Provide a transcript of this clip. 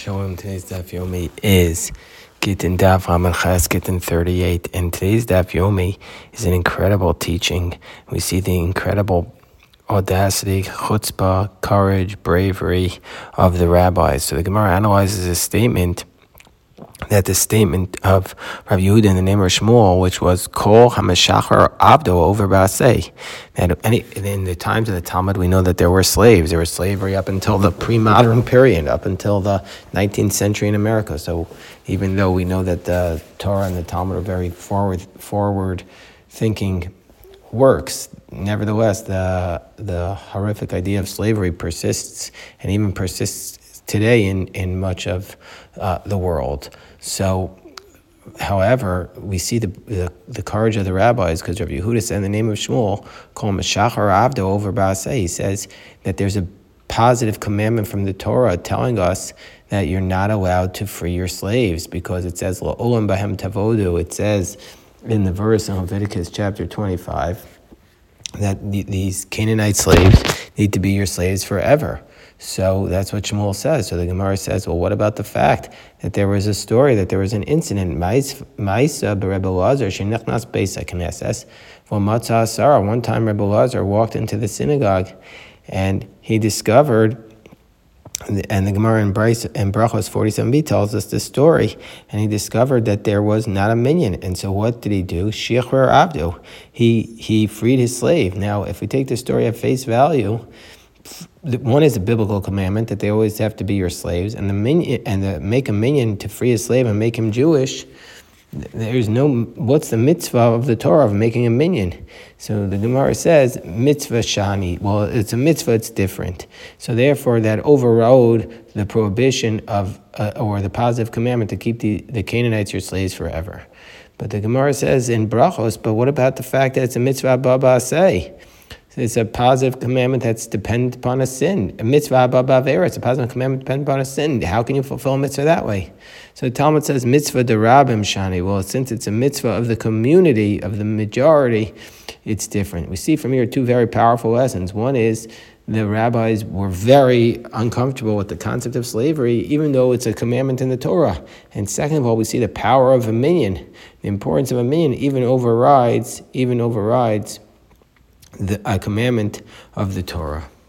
Shalom. Today's Daf Yomi is Gittin Daf Amud Ches Gittin 38, and today's Daf Yomi is an incredible teaching. We see the incredible audacity, chutzpah, courage, bravery of the rabbis. So the Gemara analyzes a statement, that the statement of Rav Yehuda in the name of Shmuel, which was Kol HaMeshachar Abdo over Basei. That in the times of the Talmud, we know that there were slaves. There was slavery up until the pre-modern period, up until the 19th century in America. So even though we know that the Torah and the Talmud are very forward-thinking works, nevertheless, the horrific idea of slavery persists, and even persists today in much of the world. So, however, we see the courage of the rabbis, because Rabbi Yehuda said in the name of Shmuel, Kol Meshachar Avdo over Basei. He says that there's a positive commandment from the Torah telling us that you're not allowed to free your slaves, because it says La'olam Bahem Tavodu. It says in the verse in Leviticus chapter 25 that these Canaanite slaves need to be your slaves forever. So that's what Shmuel says. So the Gemara says, well, what about the fact that there was a story, that there was an incident, Ma'isa b'Rebbe Elazar shenichnas beis HaKnesses v'matza asara. One time Rebbe Elazar walked into the synagogue and he discovered, and the Gemara in Brachos 47b tells us this story, and he discovered that there was not a minyan. And so what did he do? Shichrer Abdu. He freed his slave. Now, if we take the story at face value, one is a biblical commandment that they always have to be your slaves, and the make a minyan to free a slave and make him Jewish. There's no, what's the mitzvah of the Torah of making a minyan? So the Gemara says mitzvah shani. Well, it's a mitzvah, it's different. So therefore, that overrode the prohibition of or the positive commandment to keep the Canaanites your slaves forever. But the Gemara says in Brachos, but what about the fact that it's a mitzvah ba'aseh? It's a positive commandment that's dependent upon a sin. A mitzvah ba'avera, it's a positive commandment dependent upon a sin. How can you fulfill a mitzvah that way? So the Talmud says mitzvah derabim shani. Well, since it's a mitzvah of the community, of the majority, it's different. We see from here two very powerful lessons. One is the rabbis were very uncomfortable with the concept of slavery, even though it's a commandment in the Torah. And second of all, we see the power of a minyan. The importance of a minyan even overrides a commandment of the Torah.